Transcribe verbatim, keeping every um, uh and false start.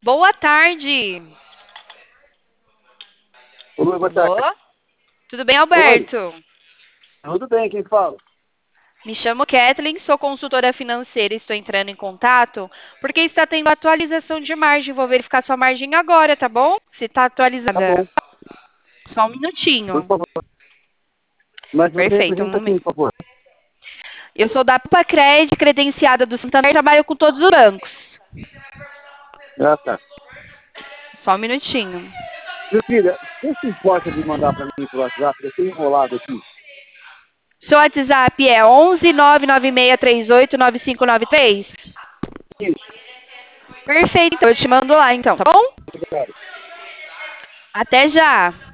Boa tarde. Oi, boa Alô? tarde. Tudo bem, Oi, Alberto? tudo bem? Quem fala? Me chamo Kathleen, sou consultora financeira e estou entrando em contato porque está tendo atualização de margem. Vou verificar sua margem agora, tá bom? Se está Tá atualizada. bom, Só um por minutinho. favor. Mas você Perfeito, um representa quem, momento. por favor? Eu sou da Pupacred, credenciada do Santander, trabalho com todos os bancos. Ah, tá. Só um minutinho. Meu filho, você se importa de mandar para mim por WhatsApp? Eu estou enrolado aqui. Seu WhatsApp é onze nove nove seis três oito nove cinco nove três? Isso, Perfeito, então eu te mando lá então, tá bom? obrigado. Até já!